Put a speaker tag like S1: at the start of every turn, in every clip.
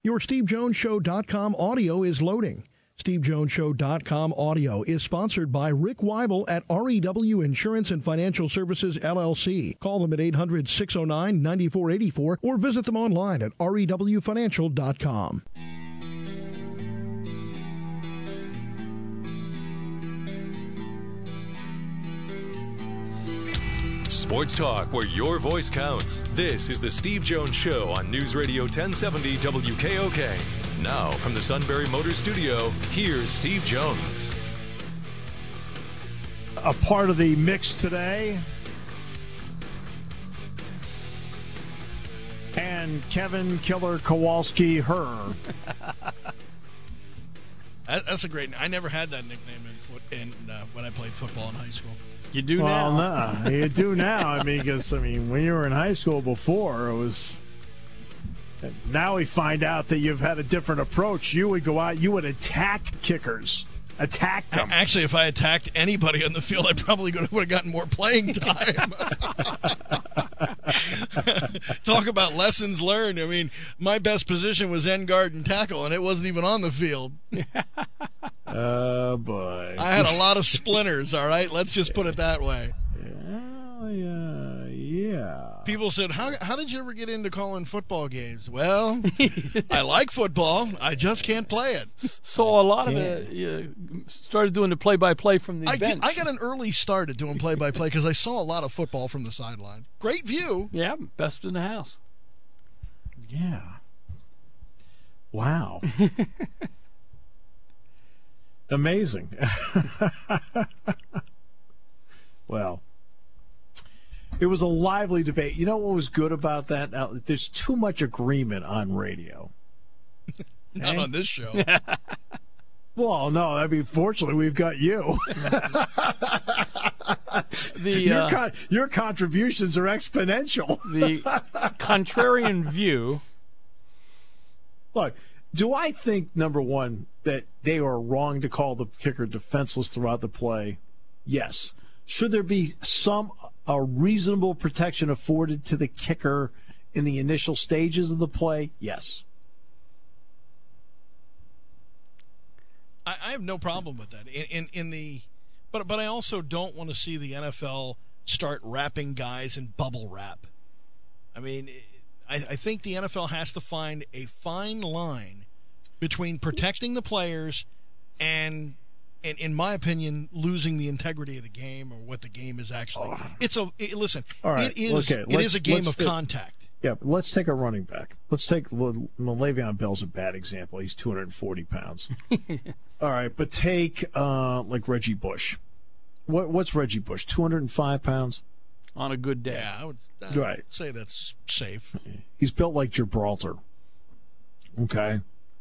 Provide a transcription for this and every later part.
S1: Your SteveJonesShow.com audio is loading. SteveJonesShow.com audio is sponsored by Rick Weibel at REW Insurance and Financial Services, LLC. Call them at 800-609-9484 or visit them online at rewfinancial.com.
S2: Sports talk where your voice counts. This is the Steve Jones Show on News Radio 1070 WKOK. Now, from the Sunbury Motors Studio, here's Steve Jones.
S3: A part of the mix today. And Kevin Killer Kowalski Herr.
S4: That's a great name. I never had that nickname when I played football in high school.
S5: You do
S3: now.
S5: Well,
S3: no, you do now. Because when you were in high school before, it was. Now we find out that you've had a different approach. You would go out, you would attack kickers, attack them.
S4: Actually, if I attacked anybody on the field, I probably would have gotten more playing time. Talk about lessons learned. I mean, my best position was end guard and tackle, and it wasn't even on the field.
S3: Oh, boy.
S4: I had a lot of splinters, all right? Let's just put it that way.
S3: Yeah.
S4: People said, how did you ever get into calling football games? Well, I like football. I just can't play it.
S5: So a lot of it, you started doing the play-by-play from the bench.
S4: I got an early start at doing play-by-play because I saw a lot of football from the sideline. Great view.
S5: Yeah, best in the house.
S3: Yeah. Wow. Amazing. Well, it was a lively debate. You know what was good about that? Now, there's too much agreement on radio.
S4: Not on this show.
S3: Well, no. I mean, fortunately, we've got you. Your contributions are exponential.
S5: The contrarian view.
S3: Look, do I think, number one, that they are wrong to call the kicker defenseless throughout the play? Yes. Should there be a reasonable protection afforded to the kicker in the initial stages of the play? Yes.
S4: I have no problem with that. But I also don't want to see the NFL start wrapping guys in bubble wrap. I mean, I think the NFL has to find a fine line between protecting the players and in my opinion, losing the integrity of the game or what the game is actually. Listen, all right, it is a game of contact.
S3: Yeah, but let's take a running back. Let's take Le'Veon Bell's a bad example. He's 240 pounds. All right, but take like Reggie Bush. What's Reggie Bush? 205 pounds?
S5: On a good day.
S4: Yeah, I would say that's safe.
S3: He's built like Gibraltar. Okay?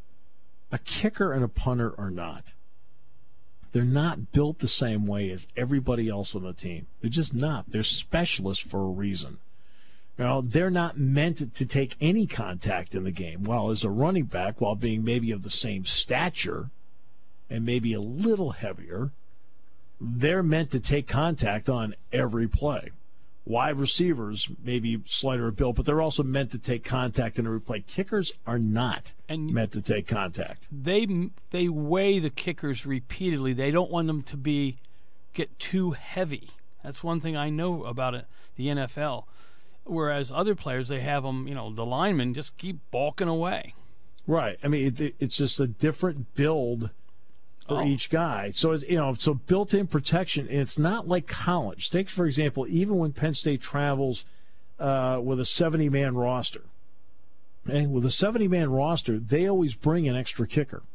S3: A kicker and a punter are not. They're not built the same way as everybody else on the team. They're just not. They're specialists for a reason. They're not meant to take any contact in the game. While as a running back, while being maybe of the same stature and maybe a little heavier, they're meant to take contact on every play. Wide receivers, maybe slighter built, but they're also meant to take contact in every play. Kickers are not meant to take contact.
S5: They weigh the kickers repeatedly. They don't want them to get too heavy. That's one thing I know about the NFL. Whereas other players, they have them, the linemen just keep balking away.
S3: Right. I mean, it's just a different build for each guy. So it's so built-in protection, and it's not like college. Take, for example, even when Penn State travels with a 70-man roster. Okay? With a 70-man roster, they always bring an extra kicker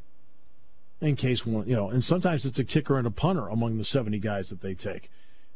S3: in case one, and sometimes it's a kicker and a punter among the 70 guys that they take.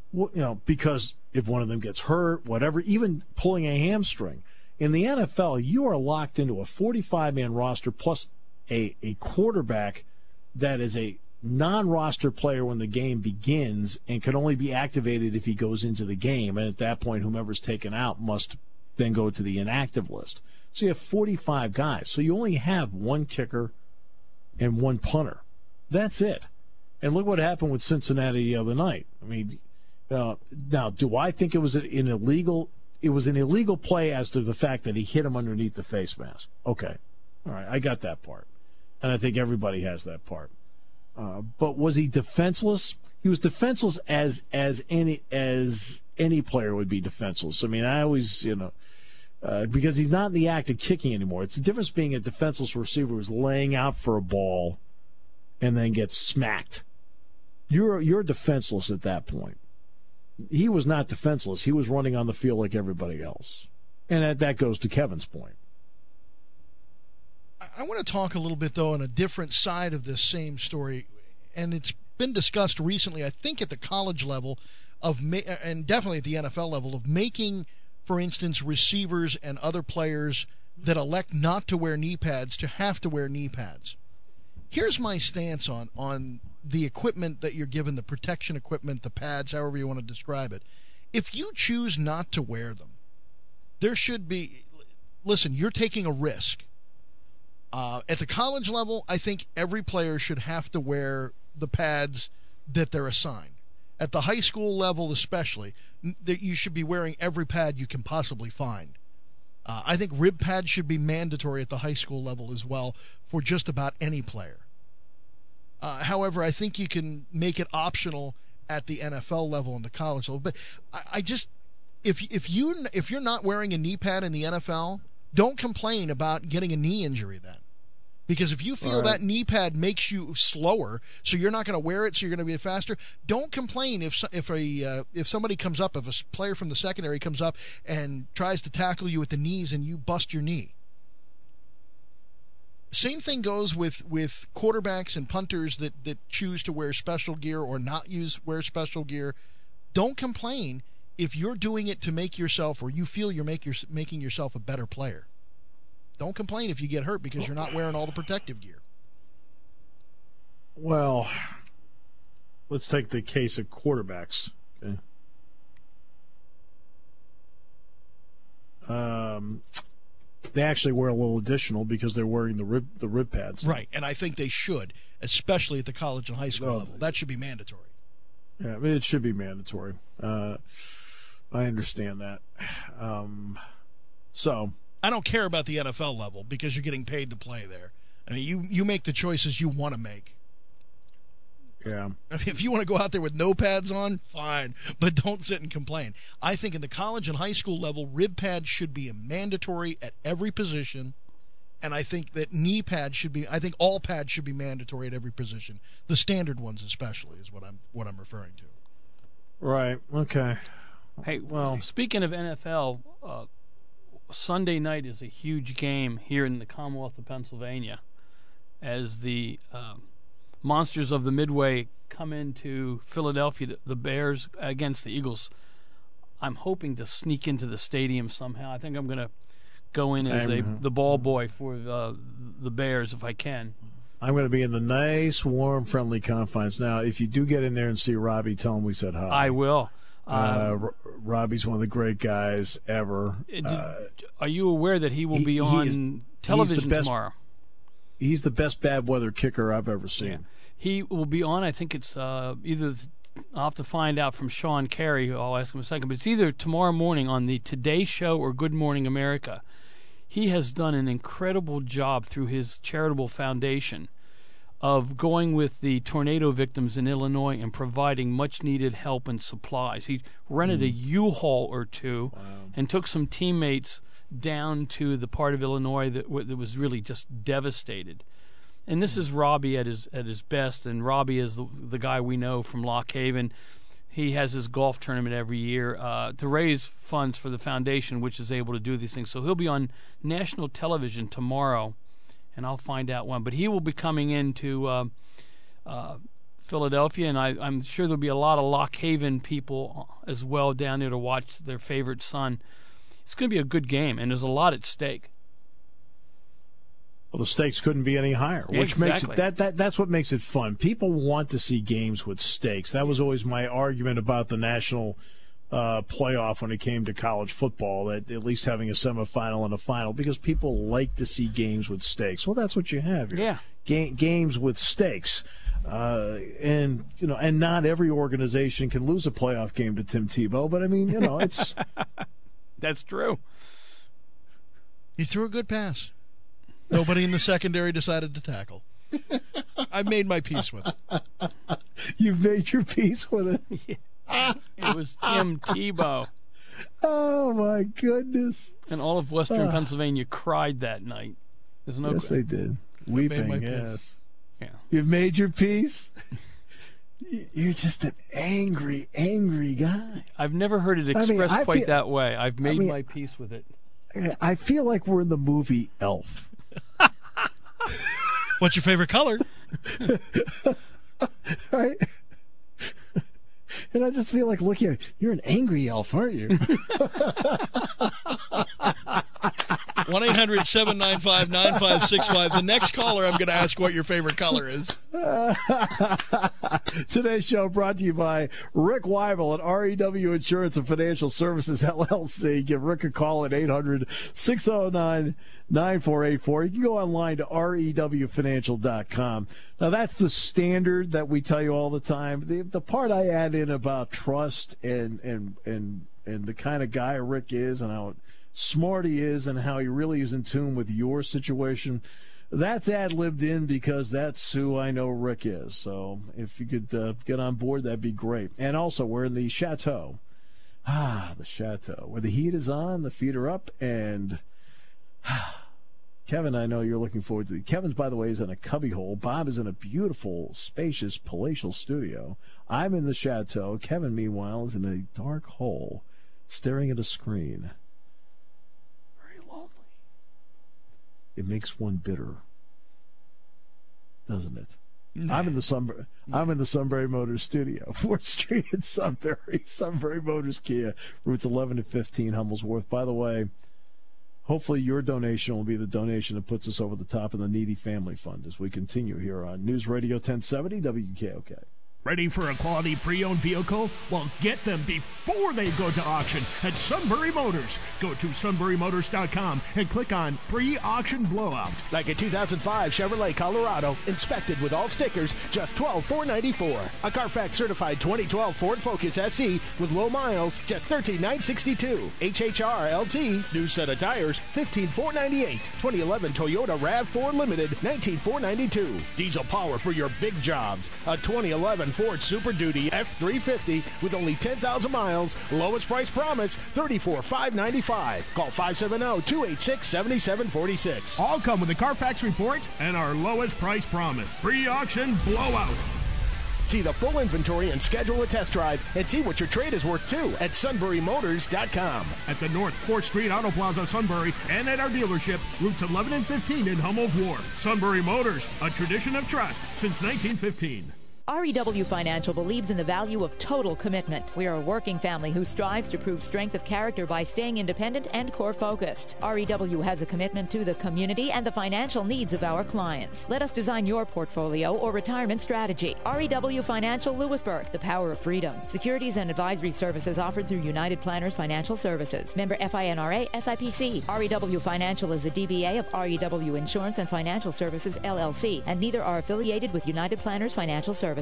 S3: Because if one of them gets hurt, whatever, even pulling a hamstring. In the NFL, you are locked into a 45-man roster plus a quarterback that is a non-roster player when the game begins and can only be activated if he goes into the game. And at that point, whomever's taken out must then go to the inactive list. So you have 45 guys. So you only have one kicker and one punter. That's it. And look what happened with Cincinnati the other night. I mean, now, do I think it was an illegal? It was an illegal play as to the fact that he hit him underneath the face mask. Okay. All right, I got that part. And I think everybody has that part. But was he defenseless? He was defenseless as any player would be defenseless. I mean, I always, because he's not in the act of kicking anymore. It's the difference being a defenseless receiver who's laying out for a ball and then gets smacked. You're defenseless at that point. He was not defenseless. He was running on the field like everybody else. And that goes to Kevin's point.
S4: I want to talk a little bit, though, on a different side of this same story, and it's been discussed recently, I think, at the college level and definitely at the NFL level, of making, for instance, receivers and other players that elect not to wear knee pads to have to wear knee pads. Here's my stance on the equipment that you're given, the protection equipment, the pads, however you want to describe it. If you choose not to wear them, there should be – listen, you're taking a risk. At the college level, I think every player should have to wear the pads that they're assigned. At the high school level especially, that you should be wearing every pad you can possibly find. I think rib pads should be mandatory at the high school level as well for just about any player. However, I think you can make it optional at the NFL level and the college level. But I just, if you're not wearing a knee pad in the NFL, don't complain about getting a knee injury then. Because if you feel that knee pad makes you slower, so you're not going to wear it, so you're going to be faster, don't complain if somebody comes up, if a player from the secondary comes up and tries to tackle you at the knees and you bust your knee. Same thing goes with quarterbacks and punters that choose to wear special gear or not wear special gear. Don't complain if you're doing it to make yourself, or you feel you're making yourself a better player. Don't complain if you get hurt because you're not wearing all the protective gear.
S3: Well, let's take the case of quarterbacks. Okay. They actually wear a little additional because they're wearing the rib pads.
S4: Right, and I think they should, especially at the college and high school level. That should be mandatory.
S3: Yeah, I mean, it should be mandatory. I understand that. So
S4: I don't care about the NFL level because you're getting paid to play there. I mean, you make the choices you want to make.
S3: Yeah.
S4: I mean, if you want to go out there with no pads on, fine, but don't sit and complain. I think in the college and high school level, rib pads should be mandatory at every position, and I think that knee pads should be. I think all pads should be mandatory at every position. The standard ones, especially, is what I'm referring to.
S3: Right. Okay.
S5: Hey, well, speaking of NFL, Sunday night is a huge game here in the Commonwealth of Pennsylvania, as the Monsters of the Midway come into Philadelphia, the Bears against the Eagles. I'm hoping to sneak into the stadium somehow. I think I'm going to go in as the ball boy for the Bears if I can.
S3: I'm going to be in the nice, warm, friendly confines. Now, if you do get in there and see Robbie, tell him we said hi.
S5: I will.
S3: Robbie's one of the great guys ever.
S5: Are you aware that he will be on television tomorrow?
S3: He's the best bad weather kicker I've ever seen.
S5: Yeah. He will be on, I think it's either, I'll have to find out from Sean Carey, who I'll ask him in a second, but it's either tomorrow morning on the Today Show or Good Morning America. He has done an incredible job through his charitable foundation of going with the tornado victims in Illinois and providing much-needed help and supplies. He rented a U-Haul or two and took some teammates down to the part of Illinois that was really just devastated. And this is Robbie at his best, and Robbie is the guy we know from Lock Haven. He has his golf tournament every year to raise funds for the foundation, which is able to do these things. So he'll be on national television tomorrow, and I'll find out when. But he will be coming into Philadelphia, and I'm sure there'll be a lot of Lock Haven people as well down there to watch their favorite son. It's going to be a good game, and there's a lot at stake.
S3: Well, the stakes couldn't be any higher, which makes it that's what makes it fun. People want to see games with stakes. That was always my argument about the national playoff when it came to college football, that at least having a semifinal and a final, because people like to see games with stakes. Well, that's what you have here.
S5: Yeah.
S3: Games with stakes. And not every organization can lose a playoff game to Tim Tebow, but I mean, it's
S5: that's true.
S4: He threw a good pass. Nobody in the secondary decided to tackle. I made my peace with it.
S3: You've made your peace with it?
S5: It was Tim Tebow.
S3: Oh, my goodness.
S5: And all of Western Pennsylvania cried that night. There's no
S3: Yes, they did. Weeping,
S4: my
S3: yes.
S5: Yeah.
S3: You've made your peace? You're just an angry, angry guy.
S5: I've never heard it expressed
S3: I
S5: quite
S3: feel-
S5: that way. I've made my peace with it.
S3: I feel like we're in the movie Elf.
S4: What's your favorite color?
S3: Right? And I just feel like, look, you're an angry elf, aren't you?
S4: 1-800-795-9565. The next caller, I'm going to ask what your favorite color is.
S3: Today's show brought to you by Rick Weibel at REW Insurance and Financial Services, LLC. Give Rick a call at 800-609-9484. You can go online to rewfinancial.com. Now, that's the standard that we tell you all the time. The part I add in about trust and the kind of guy Rick is and how smart he is and how he really is in tune with your situation, that's ad-libbed in because that's who I know Rick is. So if you could get on board, that'd be great. And also, we're in the Chateau. The Chateau, where the heat is on, the feet are up, and Kevin, I know you're looking forward to it. Kevin's, by the way, is in a cubbyhole. Bob is in a beautiful, spacious, palatial studio. I'm in the Chateau. Kevin, meanwhile, is in a dark hole, staring at a screen. Very lonely. It makes one bitter, doesn't it? I'm in the Sunbury Motors studio, 4th Street in Sunbury. Sunbury Motors Kia, routes 11 to 15, Humblesworth. By the way, hopefully your donation will be the donation that puts us over the top in the Needy Family Fund as we continue here on News Radio 1070 WKOK.
S6: Ready for a quality pre-owned vehicle? Well, get them before they go to auction at Sunbury Motors. Go to sunburymotors.com and click on pre-auction blowout. Like a 2005 Chevrolet Colorado, inspected with all stickers, just $12,494. A Carfax certified 2012 Ford Focus SE with low miles, just $13,962. HHR LT, new set of tires, $15,498. 2011 Toyota RAV4 Limited, $19,492. Diesel power for your big jobs. A 2011 Ford Super Duty F350 with only 10,000 miles. Lowest price promise, $34,595. Call 570-286-7746. All come with a Carfax report and our lowest price promise. Pre-auction blowout. See the full inventory and schedule a test drive and see what your trade is worth too at sunburymotors.com. At the North 4th Street Auto Plaza, Sunbury, and at our dealership, routes 11 and 15 in Hummel's Wharf. Sunbury Motors, a tradition of trust since 1915.
S7: REW Financial believes in the value of total commitment. We are a working family who strives to prove strength of character by staying independent and core-focused. REW has a commitment to the community and the financial needs of our clients. Let us design your portfolio or retirement strategy. REW Financial Lewisburg, the power of freedom. Securities and advisory services offered through United Planners Financial Services. Member FINRA SIPC. REW Financial is a DBA of REW Insurance and Financial Services, LLC, and neither are affiliated with United Planners Financial Services.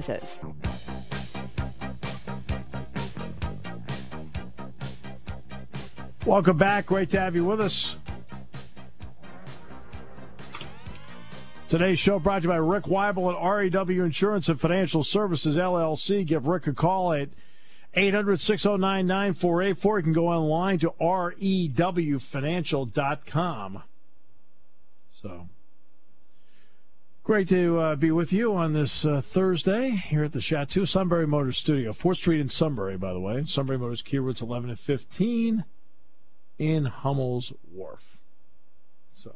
S3: Welcome back. Great to have you with us. Today's show brought to you by Rick Weibel at REW Insurance and Financial Services, LLC. Give Rick a call at 800-609-9484. You can go online to rewfinancial.com. So, great to be with you on this Thursday here at the Chateau Sunbury Motors Studio. 4th Street in Sunbury, by the way. Sunbury Motors Kia, routes 11 and 15 in Hummel's Wharf. So,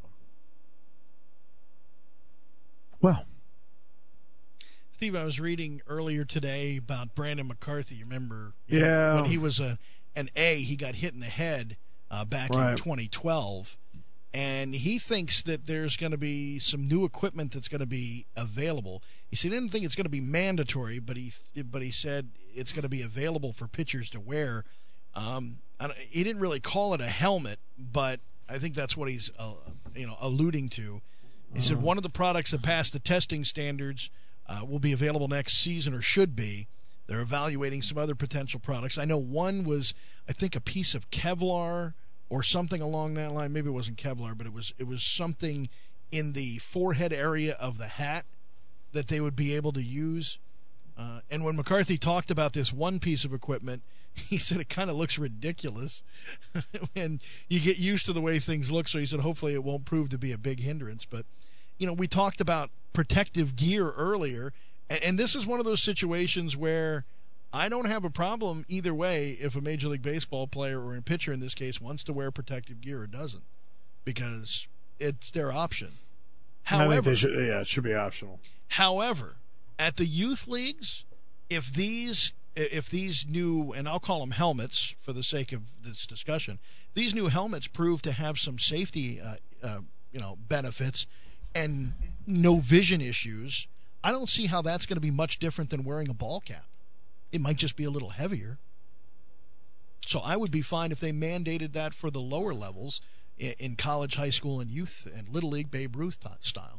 S3: well.
S4: Steve, I was reading earlier today about Brandon McCarthy. You remember?
S3: Yeah.
S4: When he was an A, he got hit in the head back in 2012. And he thinks that there's going to be some new equipment that's going to be available. He said he didn't think it's going to be mandatory, but he said it's going to be available for pitchers to wear. He didn't really call it a helmet, but I think that's what he's alluding to. He said one of the products that passed the testing standards will be available next season, or should be. They're evaluating some other potential products. I know one was, I think, a piece of Kevlar or something along that line. Maybe it wasn't Kevlar, but it was something in the forehead area of the hat that they would be able to use. And when McCarthy talked about this one piece of equipment, he said it kind of looks ridiculous and you get used to the way things look. So he said hopefully it won't prove to be a big hindrance. But, we talked about protective gear earlier, and this is one of those situations where I don't have a problem either way if a Major League Baseball player, or a pitcher in this case, wants to wear protective gear or doesn't, because it's their option. However,
S3: it should be optional.
S4: However, at the youth leagues, if these new, and I'll call them helmets for the sake of this discussion, these new helmets prove to have some safety benefits and no vision issues, I don't see how that's going to be much different than wearing a ball cap. It might just be a little heavier. So I would be fine if they mandated that for the lower levels in college, high school, and youth, and Little League, Babe Ruth style.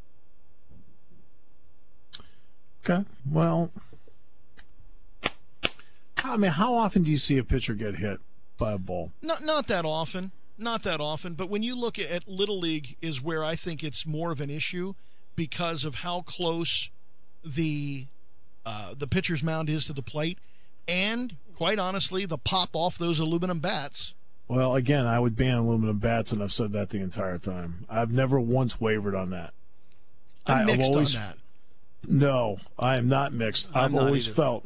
S3: Okay. Well, I mean, how often do you see a pitcher get hit by a ball?
S4: Not that often. Not that often. But when you look at Little League is where I think it's more of an issue because of how close the pitcher's mound is to the plate, and quite honestly, the pop off those aluminum bats.
S3: Well, again, I would ban aluminum bats, and I've said that the entire time. I've never once wavered on that.
S4: I'm mixed on that.
S3: No, I am not mixed. I've always felt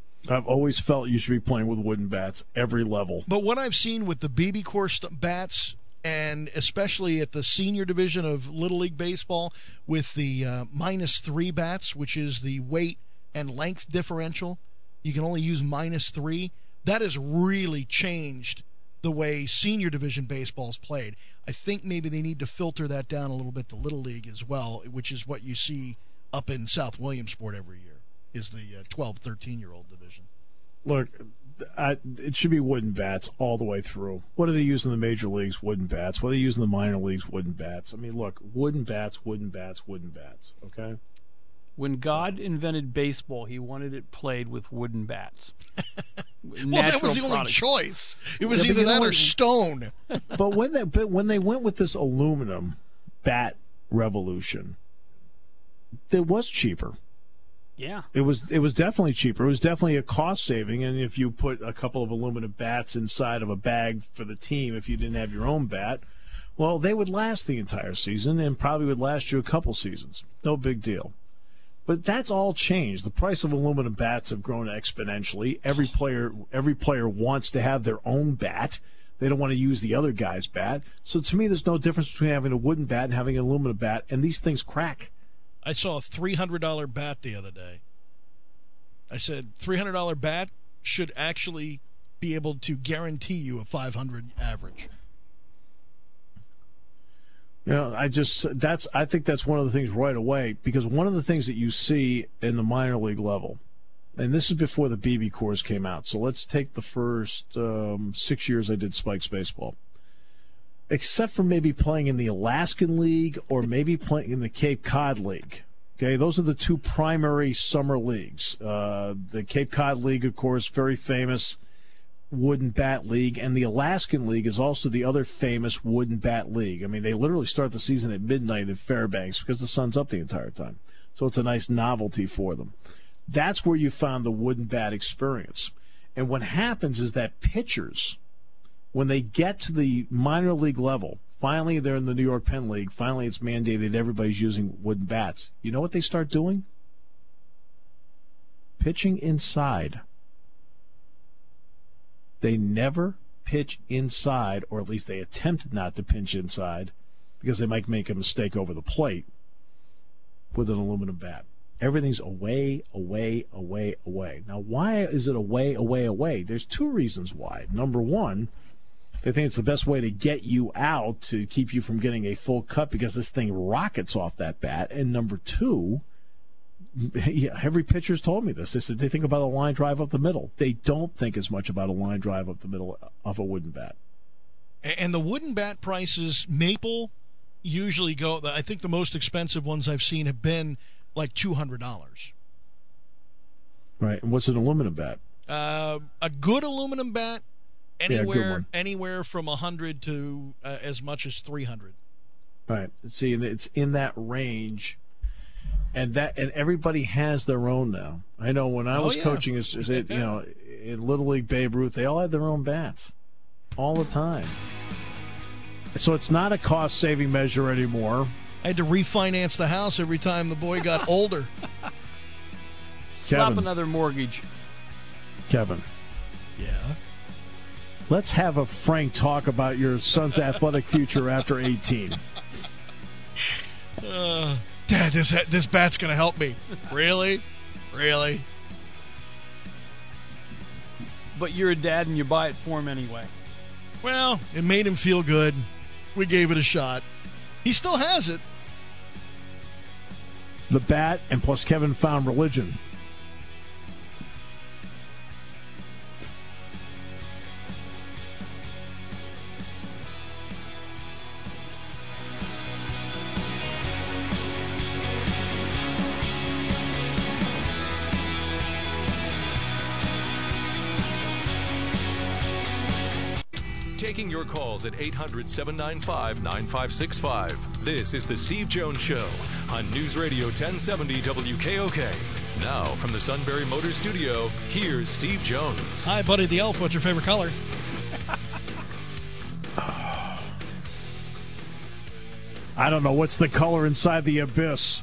S3: you should be playing with wooden bats every level.
S4: But what I've seen with the BB Corps bats, and especially at the senior division of Little League Baseball with the -3 bats, which is the weight and length differential, you can only use -3. That has really changed the way senior division baseball's played. I think maybe they need to filter that down a little bit to Little League as well, which is what you see up in South Williamsport every year, is the 12, 13-year-old division.
S3: Look, it should be wooden bats all the way through. What do they use in the major leagues? Wooden bats. What do they use in the minor leagues? Wooden bats. I mean, look, wooden bats, wooden bats, wooden bats, okay?
S5: When God invented baseball, he wanted it played with wooden bats.
S4: Well, that was the only choice. It was either that or stone.
S3: But when they went with this aluminum bat revolution, it was cheaper.
S5: Yeah.
S3: It was definitely cheaper. It was definitely a cost saving, and if you put a couple of aluminum bats inside of a bag for the team, if you didn't have your own bat, well, they would last the entire season and probably would last you a couple seasons. No big deal. But that's all changed. The price of aluminum bats have grown exponentially. Every player wants to have their own bat. They don't want to use the other guy's bat. So to me, there's no difference between having a wooden bat and having an aluminum bat, and these things crack.
S4: I saw a $300 bat the other day. I said $300 bat should actually be able to guarantee you a 500 average.
S3: You know, I think that's one of the things right away, because one of the things that you see in the minor league level, and this is before the BB Corps came out, so let's take the first 6 years I did Spikes baseball. Except for maybe playing in the Alaskan League or maybe playing in the Cape Cod League. Okay, those are the two primary summer leagues. The Cape Cod League, of course, very famous wooden bat league, and the Alaskan League is also the other famous wooden bat league. I mean, they literally start the season at midnight in Fairbanks because the sun's up the entire time. So it's a nice novelty for them. That's where you found the wooden bat experience. And what happens is that pitchers, when they get to the minor league level, finally they're in the New York Penn League, finally it's mandated everybody's using wooden bats. You know what they start doing? Pitching inside. They never pitch inside, or at least they attempt not to pitch inside, because they might make a mistake over the plate with an aluminum bat. Everything's away, away, away, away. Now, why is it away, away, away? There's two reasons why. Number one, they think it's the best way to get you out, to keep you from getting a full cut, because this thing rockets off that bat. And number two, every pitcher's told me this. They said they think about a line drive up the middle. They don't think as much about a line drive up the middle of a wooden bat.
S4: And the wooden bat prices, maple, usually go, I think the most expensive ones I've seen have been like $200.
S3: Right. And what's an aluminum bat?
S4: A good aluminum bat, anywhere from $100 to as much as $300.
S3: Right. See, it's in that range, and everybody has their own now. I know when I was coaching, in Little League Babe Ruth, they all had their own bats, all the time. So it's not a cost-saving measure anymore.
S4: I had to refinance the house every time the boy got older.
S5: Slap another mortgage.
S3: Kevin.
S4: Yeah.
S3: Let's have a frank talk about your son's athletic future after 18.
S4: Dad, this bat's going to help me. Really? Really?
S5: But you're a dad and you buy it for him anyway.
S4: Well, it made him feel good. We gave it a shot. He still has it.
S3: The bat, and plus Kevin found religion.
S2: Taking your calls at 800-795-9565. This is The Steve Jones Show on News Radio 1070 WKOK. Now, from the Sunbury Motors Studio, here's Steve Jones.
S4: Hi, Buddy the Elf. What's your favorite color?
S3: I don't know. What's the color inside the abyss?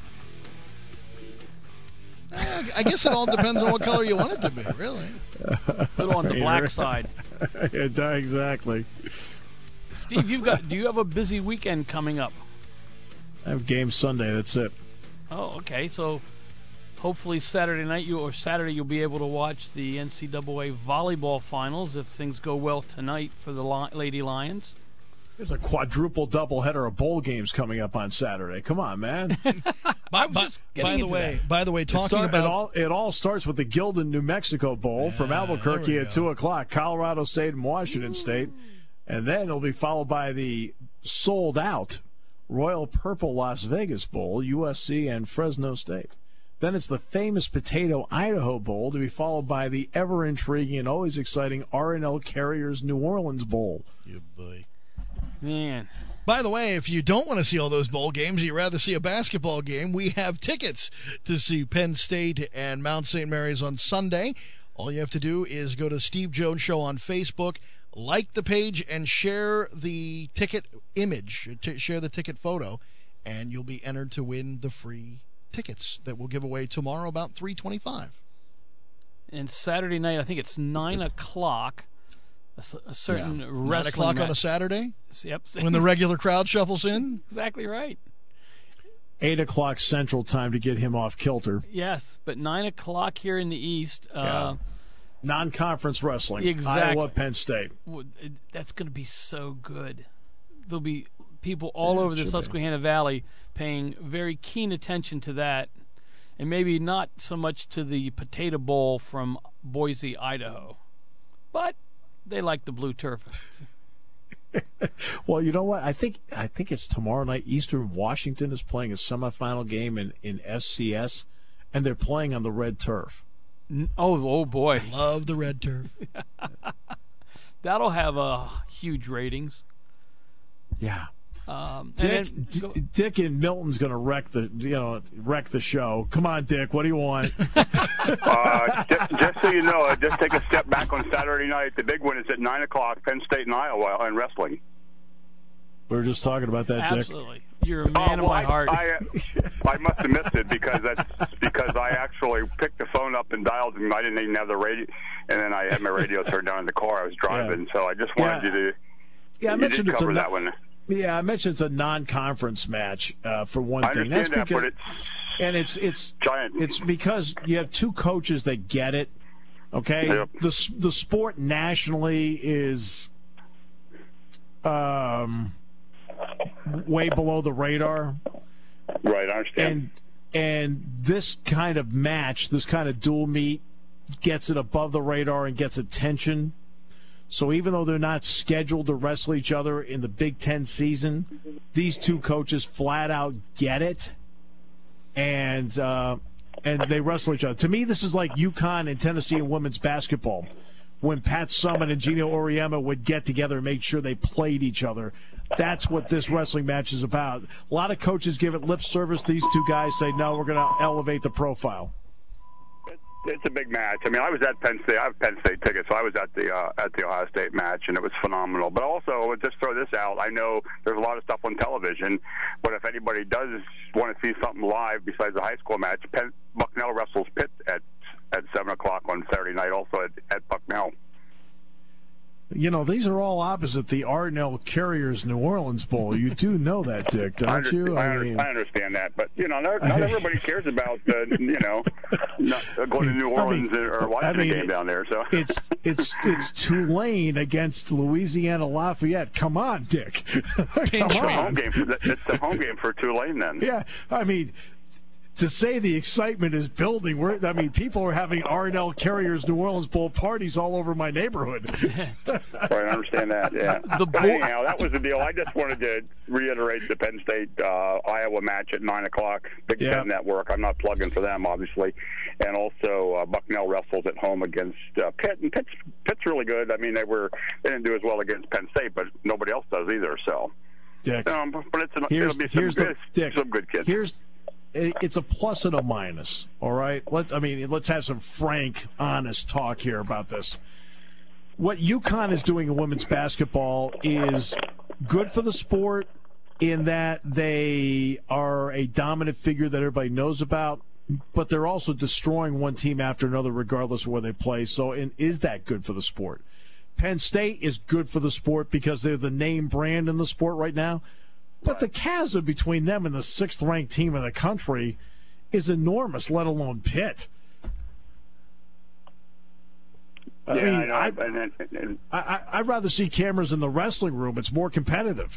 S4: I guess it all depends on what color you want it to be, really.
S5: A little on the black side.
S3: Yeah, exactly.
S5: Steve, do you have a busy weekend coming up?
S3: I have game Sunday. That's it.
S5: Oh, okay. So hopefully Saturday night you'll be able to watch the NCAA volleyball finals if things go well tonight for the Lady Lions.
S3: There's a quadruple doubleheader of bowl games coming up on Saturday. Come on, man.
S4: By the way, talking about
S3: it all starts with the Gildan New Mexico Bowl from Albuquerque at 2:00, Colorado State and Washington State, and then it'll be followed by the sold out Royal Purple Las Vegas Bowl, USC and Fresno State. Then it's the famous Potato Idaho Bowl to be followed by the ever intriguing and always exciting R&L Carriers New Orleans Bowl.
S4: You boy.
S5: Man.
S4: By the way, if you don't want to see all those bowl games, you'd rather see a basketball game, we have tickets to see Penn State and Mount St. Mary's on Sunday. All you have to do is go to Steve Jones Show on Facebook, like the page, and share the ticket image, share the ticket photo, and you'll be entered to win the free tickets that we'll give away tomorrow about 3:25.
S5: And Saturday night, I think it's 9 o'clock. A certain wrestling
S4: 9 o'clock
S5: match.
S4: On a Saturday?
S5: Yep.
S4: When the regular crowd shuffles in?
S5: Exactly right.
S3: 8 o'clock Central Time to get him off kilter.
S5: Yes, but 9 o'clock here in the East.
S3: Non-conference wrestling.
S5: Exactly.
S3: Iowa, Penn State.
S5: That's going to be so good. There'll be people all over the Susquehanna Valley paying very keen attention to that, and maybe not so much to the Potato Bowl from Boise, Idaho. But they like the blue turf.
S3: Well, you know what? I think it's tomorrow night. Eastern Washington is playing a semifinal game in FCS, and they're playing on the red turf.
S5: Oh boy!
S4: Love the red turf.
S5: That'll have huge ratings.
S3: Yeah. Dick in Milton's going to wreck the show. Come on, Dick. What do you want?
S8: Just so you know, just take a step back on Saturday night. The big one is at 9 o'clock, Penn State and Iowa in wrestling.
S3: We were just talking about that, Dick.
S5: Absolutely. You're a man of my heart.
S8: I must have missed it because I actually picked the phone up and dialed, and I didn't even have the radio, and then I had my radio turned on in the car I was driving. So I just wanted you to
S3: I mentioned it's
S8: cover that one.
S3: Yeah, I mentioned it's a non-conference match for one thing.
S8: That's because, but
S3: it's
S8: giant.
S3: It's because you have two coaches that get it. Okay,
S8: yep.
S3: The sport nationally is way below the radar.
S8: Right, I understand.
S3: And this kind of match, this kind of dual meet, gets it above the radar and gets attention. So even though they're not scheduled to wrestle each other in the Big Ten season, these two coaches flat out get it, and they wrestle each other. To me, this is like UConn and Tennessee in women's basketball, when Pat Summitt and Gino Auriemma would get together and make sure they played each other. That's what this wrestling match is about. A lot of coaches give it lip service. These two guys say, no, we're going to elevate the profile.
S8: It's a big match. I mean, I was at Penn State. I have Penn State tickets, so I was at the Ohio State match, and it was phenomenal. But also, just throw this out. I know there's a lot of stuff on television, but if anybody does want to see something live besides the high school match, Bucknell wrestles Pitt at 7 o'clock on Saturday night, also at Bucknell.
S3: You know, these are all opposite the Arnell Carriers New Orleans Bowl. You do know that, Dick, don't you?
S8: I understand that, but not everybody cares about going to New Orleans or watching a game down there. So
S3: it's Tulane against Louisiana Lafayette. Come on, Dick. Come on.
S8: It's the home game for Tulane then.
S3: Yeah, I mean, to say the excitement is building, people are having Arnell Carriers New Orleans Bowl parties all over my neighborhood.
S8: Right, I understand that, yeah. Anyhow, that was the deal. I just wanted to reiterate the Penn State-Iowa match at 9 o'clock. Big Ten Network. I'm not plugging for them, obviously. And also Bucknell wrestles at home against Pitt. And Pitt's really good. I mean, they didn't do as well against Penn State, but nobody else does either. So,
S3: Dick,
S8: but it'll be some good kids.
S3: It's a plus and a minus, all right? Let's have some frank, honest talk here about this. What UConn is doing in women's basketball is good for the sport in that they are a dominant figure that everybody knows about, but they're also destroying one team after another regardless of where they play. So is that good for the sport? Penn State is good for the sport because they're the name brand in the sport right now. But the chasm between them and the 6th-ranked team in the country is enormous, let alone Pitt. I'd rather see cameras in the wrestling room. It's more competitive.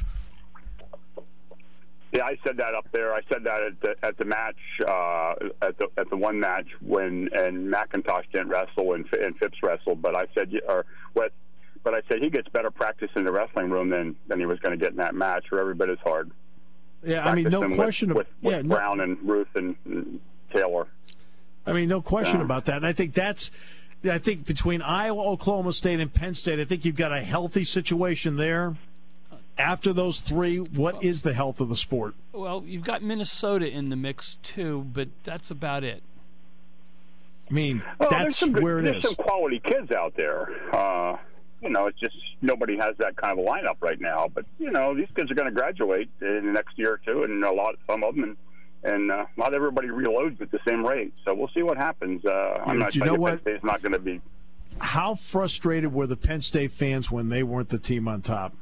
S8: Yeah, I said that up there. I said that at the match, at the one match and McIntosh didn't wrestle and Phipps wrestled. But I said, But I said he gets better practice in the wrestling room than he was going to get in that match, or every bit as hard.
S3: Yeah, I mean, no question
S8: with Brown and Ruth and Taylor.
S3: I mean, no question about that. And I think between Iowa, Oklahoma State, and Penn State, I think you've got a healthy situation there. After those three, what is the health of the sport?
S5: Well, you've got Minnesota in the mix too, but that's about it.
S3: I mean, that's where it is.
S8: There's some quality kids out there. It's just nobody has that kind of a lineup right now. But, these kids are going to graduate in the next year or two, and some of them, and not everybody reloads at the same rate. So we'll see what happens. I'm not sure Penn State's not going to be.
S3: How frustrated were the Penn State fans when they weren't the team on top?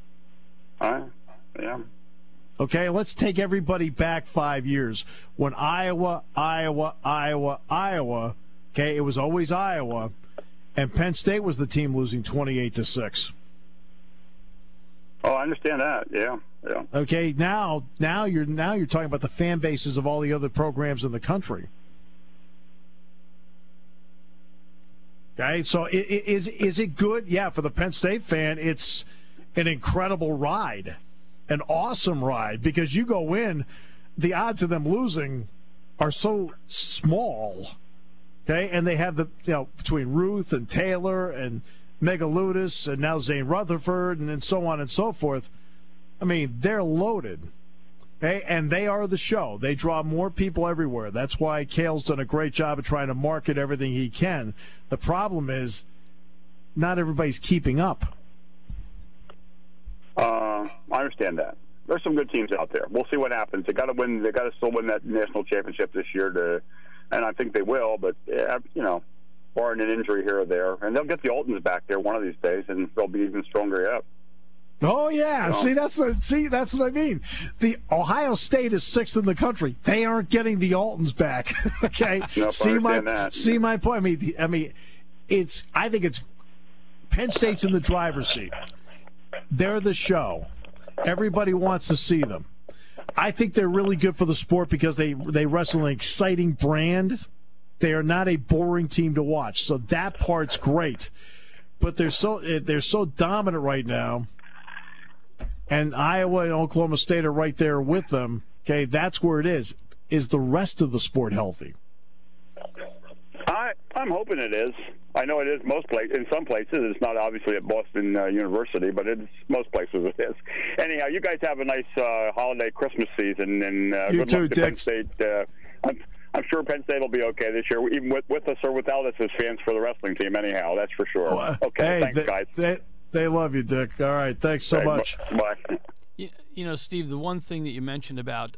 S8: Yeah.
S3: Okay, let's take everybody back 5 years. When Iowa, okay, it was always Iowa. And Penn State was the team losing 28-6.
S8: Oh, I understand that. Yeah.
S3: Okay, now you're talking about the fan bases of all the other programs in the country. Okay, so is it good? Yeah, for the Penn State fan, it's an incredible ride, an awesome ride, because you go in, the odds of them losing are so small. Okay, and they have between Ruth and Taylor and Megaludis and now Zane Rutherford and then so on and so forth. I mean, they're loaded. Okay, and they are the show. They draw more people everywhere. That's why Cale's done a great job of trying to market everything he can. The problem is not everybody's keeping up.
S8: I understand that. There's some good teams out there. We'll see what happens. They got to win. They got to still win that national championship this year and I think they will, but, barring an injury here or there. And they'll get the Altons back there one of these days, and they'll be even stronger yet.
S3: Oh, yeah. That's what I mean. The Ohio State is 6th in the country. They aren't getting the Altons back. Okay?
S8: Nope,
S3: see my point? I think it's Penn State's in the driver's seat. They're the show. Everybody wants to see them. I think they're really good for the sport because they wrestle an exciting brand. They are not a boring team to watch, so that part's great. But they're so dominant right now, and Iowa and Oklahoma State are right there with them. Okay, that's where it is. Is the rest of the sport healthy?
S8: I'm hoping it is. I know it is most places. In some places, it's not obviously at Boston University, but it's most places it is. Anyhow, you guys have a nice holiday Christmas season, and good
S3: too,
S8: luck to
S3: Dick.
S8: Penn State. I'm sure Penn State will be okay this year, even with us or without us as fans for the wrestling team. Anyhow, that's for sure. Okay,
S3: hey,
S8: thanks, guys.
S3: They love you, Dick. All right, thanks so much.
S8: Bye.
S5: You know, Steve, the one thing that you mentioned about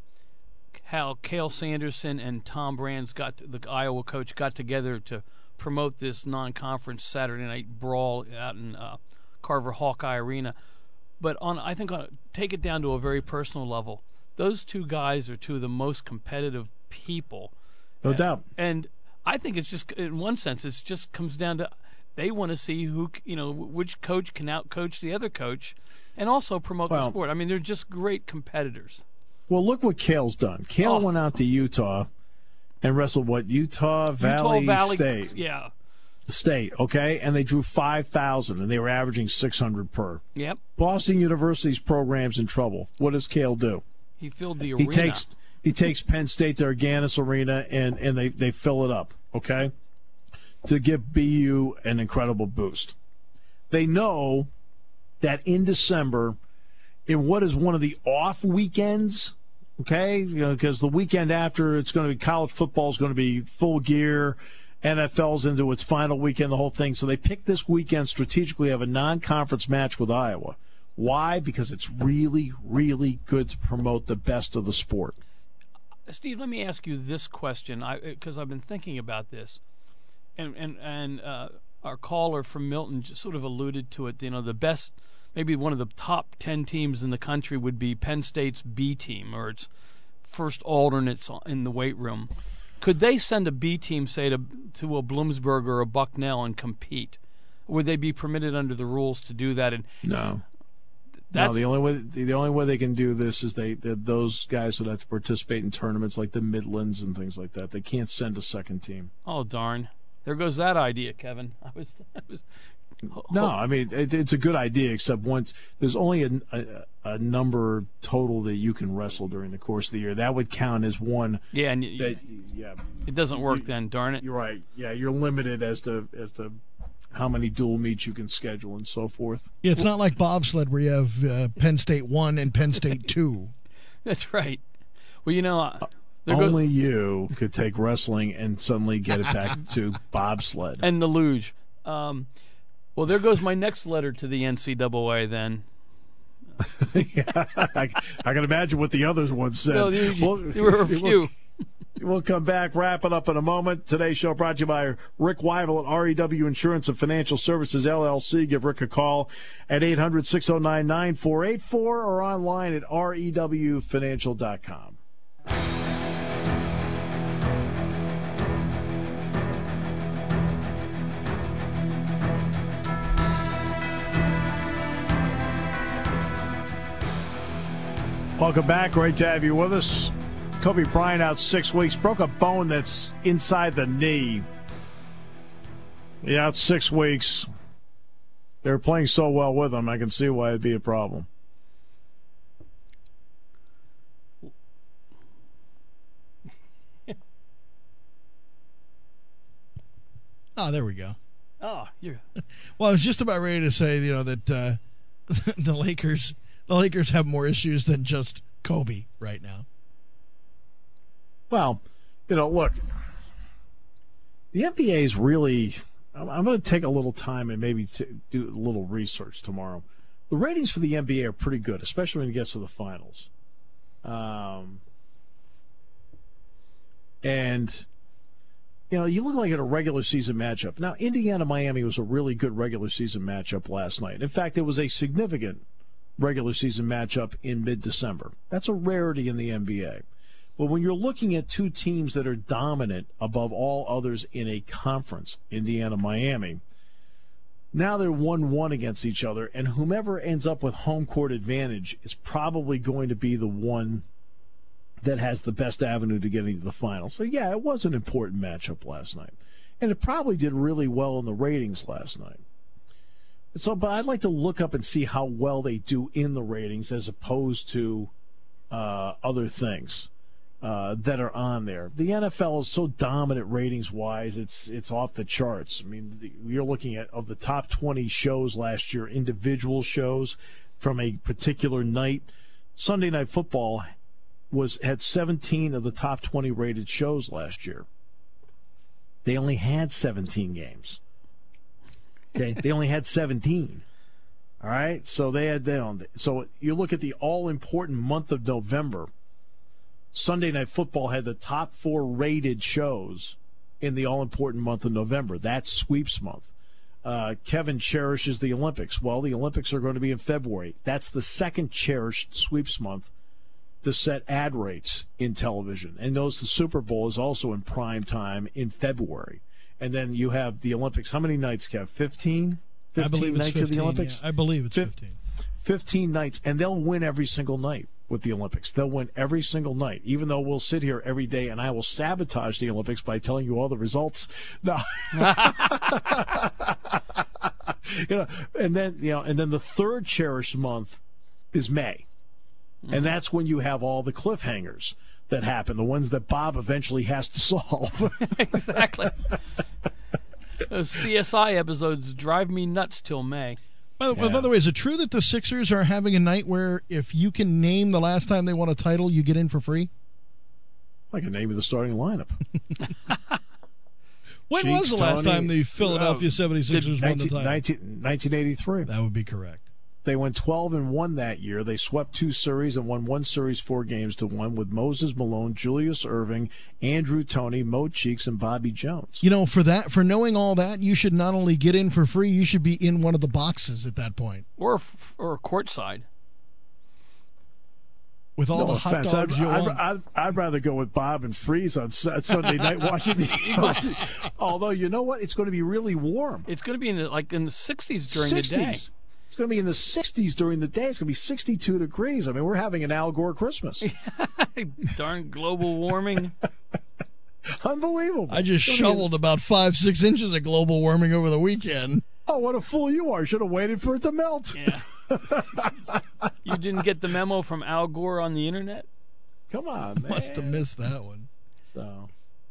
S5: how Cale Sanderson and Tom Brands the Iowa coach, got together to promote this non-conference Saturday night brawl out in Carver Hawkeye Arena. But take it down to a very personal level. Those two guys are two of the most competitive people.
S3: No doubt.
S5: And I think it's just, in one sense, it just comes down to they want to see which coach can outcoach the other coach and also promote the sport. I mean, they're just great competitors.
S3: Well, look what Cale's done. Cale went out to Utah and wrestled Utah Valley State.
S5: Yeah.
S3: State, okay? And they drew 5,000, and they were averaging 600 per.
S5: Yep.
S3: Boston University's program's in trouble. What does Cale do?
S5: He filled the arena.
S3: He takes Penn State to Agganis Arena, and they fill it up, okay, to give BU an incredible boost. They know that in December, in what is one of the off weekends, okay, because the weekend after it's going to be college football is going to be full gear, NFL's into its final weekend, the whole thing. So they picked this weekend strategically to have a non-conference match with Iowa. Why? Because it's really, really good to promote the best of the sport.
S5: Steve, let me ask you this question, because I've been thinking about this, and our caller from Milton just sort of alluded to it. The best, maybe one of the top 10 teams in the country would be Penn State's B team, or its first alternates in the weight room. Could they send a B team, say, to a Bloomsburg or a Bucknell and compete? Would they be permitted under the rules to do that?
S3: No. No, the only way they can do this is those guys would have to participate in tournaments like the Midlands and things like that. They can't send a second team.
S5: Oh, darn! There goes that idea, Kevin.
S3: No, I mean it's a good idea, except once there's only a number total that you can wrestle during the course of the year. That would count as one.
S5: Yeah, and
S3: it
S5: doesn't work then. Darn it!
S3: You're right. Yeah, you're limited as to how many dual meets you can schedule and so forth.
S1: Yeah, it's not like bobsled where you have Penn State 1 and Penn State 2.
S5: That's right. Well,
S3: only you could take wrestling and suddenly get it back to bobsled.
S5: And the luge. Well, there goes my next letter to the NCAA then.
S3: Yeah, I can imagine what the other one said.
S5: No, there were a few.
S3: We'll come back, wrap it up in a moment. Today's show brought to you by Rick Weibel at REW Insurance and Financial Services, LLC. Give Rick a call at 800-609-9484 or online at rewfinancial.com. Welcome back. Great to have you with us. Kobe Bryant out 6 weeks. Broke a bone that's inside the knee. Yeah, out 6 weeks. They're playing so well with him, I can see why it'd be a problem.
S1: Oh, there we go.
S5: Oh, you.
S1: Well, I was just about ready to say, that the Lakers have more issues than just Kobe right now.
S3: Well, look, the NBA is really – I'm going to take a little time and maybe do a little research tomorrow. The ratings for the NBA are pretty good, especially when it gets to the finals. And, you look like at a regular season matchup. Now, Indiana-Miami was a really good regular season matchup last night. In fact, it was a significant regular season matchup in mid-December. That's a rarity in the NBA. But when you're looking at two teams that are dominant above all others in a conference, Indiana-Miami, now they're 1-1 against each other, and whomever ends up with home court advantage is probably going to be the one that has the best avenue to get into the final. So, yeah, it was an important matchup last night. And it probably did really well in the ratings last night. But I'd like to look up and see how well they do in the ratings as opposed to other things. that are on there. The NFL is so dominant ratings-wise, it's off the charts. I mean, you're looking at, of the top 20 shows last year, individual shows from a particular night. Sunday Night Football had 17 of the top 20 rated shows last year. They only had 17 games. Okay, they only had 17. All right, so so you look at the all-important month of November. Sunday Night Football had the top 4 rated shows in the all-important month of November. That's sweeps month. Kevin cherishes the Olympics. Well, the Olympics are going to be in February. That's the second cherished sweeps month to set ad rates in television. And the Super Bowl is also in prime time in February. And then you have the Olympics. How many nights, Kev? 15? 15
S4: I believe
S3: nights
S4: it's 15,
S3: of the Olympics?
S4: Yeah, I believe it's 15.
S3: 15 nights, and they'll win every single night with the Olympics. They'll win every single night, even though we'll sit here every day and I will sabotage the Olympics by telling you all the results. No. And then the third cherished month is May. And that's when you have all the cliffhangers that happen, the ones that Bob eventually has to solve.
S5: Exactly. Those CSI episodes drive me nuts till May.
S4: By the way, is it true that the Sixers are having a night where if you can name the last time they won a title, you get in for free?
S3: I can name you the starting lineup.
S4: When was the last time the Philadelphia 76ers won the title?
S3: 1983.
S4: That would be correct.
S3: They went 12-1 that year. They swept 2 series and won 1 series 4-1 with Moses Malone, Julius Erving, Andrew Toney, Mo Cheeks, and Bobby Jones.
S4: You know, for knowing all that, you should not only get in for free, you should be in one of the boxes at that point.
S5: Or courtside.
S4: With all the hot dogs you want.
S3: I'd rather go with Bob and Freeze on Sunday night watching the Eagles. Although, you know what? It's going to be really warm.
S5: It's going to be in the 60s during the day.
S3: It's going to be in the 60s during the day. It's going to be 62 degrees. I mean, we're having an Al Gore Christmas.
S5: Darn global warming.
S3: Unbelievable.
S4: I just shoveled about 5-6 inches of global warming over the weekend.
S3: Oh, what a fool you are. Should have waited for it to melt.
S5: Yeah. You didn't get the memo from Al Gore on the internet?
S3: Come on, man.
S4: Must have missed that one.
S3: So,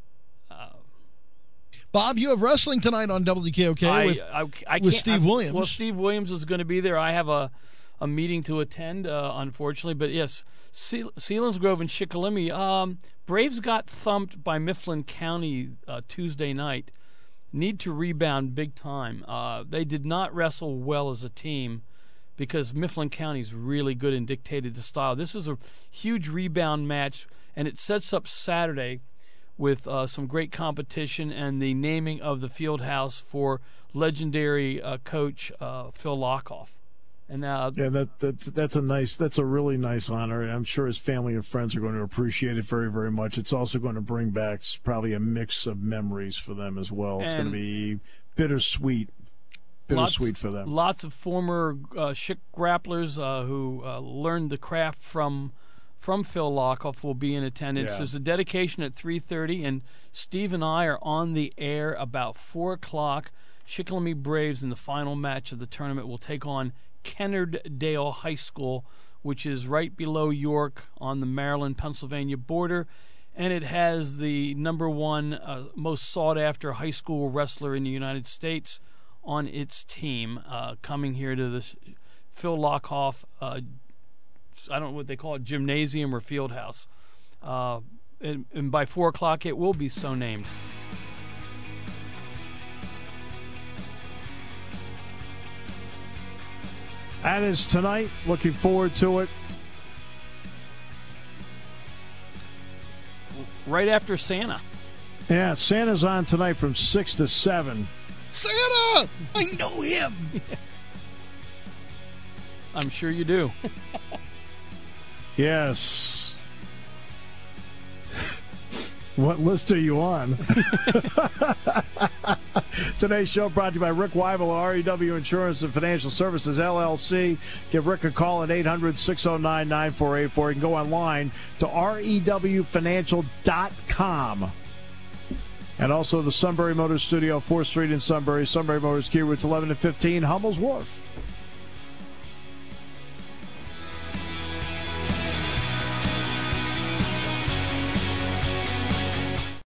S4: Bob, you have wrestling tonight on WKOK with Steve Williams.
S5: Well, Steve Williams is going to be there. I have a meeting to attend, unfortunately. But, yes, Selinsgrove and Shikellamy. Braves got thumped by Mifflin County Tuesday night. Need to rebound big time. They did not wrestle well as a team because Mifflin County is really good and dictated the style. This is a huge rebound match, and it sets up Saturday with some great competition and the naming of the field house for legendary coach Phil Lockoff. And that's a really nice honor. I'm sure his family and friends are going to appreciate it very, very much. It's also going to bring back probably a mix of memories for them as well. It's going to be bittersweet for them. Lots of former Schick grapplers who learned the craft from Phil Lockoff will be in attendance. Yeah. There's a dedication at 3:30, and Steve and I are on the air about 4 o'clock. Shikellamy Braves in the final match of the tournament will take on Kennard-Dale High School, which is right below York on the Maryland-Pennsylvania border, and it has the number one most sought-after high school wrestler in the United States on its team, coming here to the Phil Lockoff, I don't know what they call it, gymnasium or field house. And by 4 o'clock it will be so named.
S3: That is tonight. Looking forward to it.
S5: Right after Santa.
S3: Yeah, Santa's on tonight from 6 to 7.
S4: Santa! I know him!
S5: I'm sure you do.
S3: Yes. What list are you on? Today's show brought to you by Rick Weibel, REW Insurance and Financial Services, LLC. Give Rick a call at 800-609-9484. You can go online to rewfinancial.com. And also the Sunbury Motors Studio, 4th Street in Sunbury. Sunbury Motors, Key Routes 11 and 15, Hummel's Wharf.